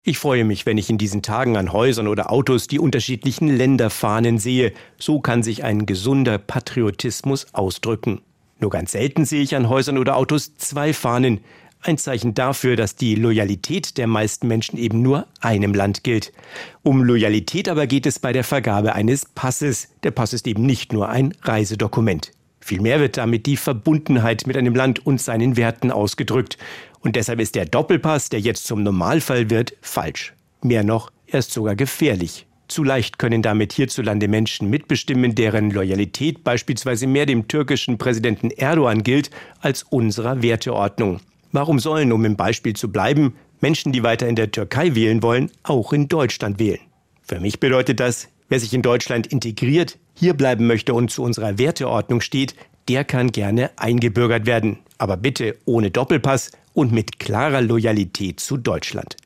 Ich freue mich, wenn ich in diesen Tagen an Häusern oder Autos die unterschiedlichen Länderfahnen sehe. So kann sich ein gesunder Patriotismus ausdrücken. Nur ganz selten sehe ich an Häusern oder Autos zwei Fahnen. Ein Zeichen dafür, dass die Loyalität der meisten Menschen eben nur einem Land gilt. Um Loyalität aber geht es bei der Vergabe eines Passes. Der Pass ist eben nicht nur ein Reisedokument. Vielmehr wird damit die Verbundenheit mit einem Land und seinen Werten ausgedrückt. Und deshalb ist der Doppelpass, der jetzt zum Normalfall wird, falsch. Mehr noch, er ist sogar gefährlich. Zu leicht können damit hierzulande Menschen mitbestimmen, deren Loyalität beispielsweise mehr dem türkischen Präsidenten Erdogan gilt als unserer Werteordnung. Warum sollen, um im Beispiel zu bleiben, Menschen, die weiter in der Türkei wählen wollen, auch in Deutschland wählen? Für mich bedeutet das, wer sich in Deutschland integriert, hier bleiben möchte und zu unserer Werteordnung steht, der kann gerne eingebürgert werden. Aber bitte ohne Doppelpass und mit klarer Loyalität zu Deutschland.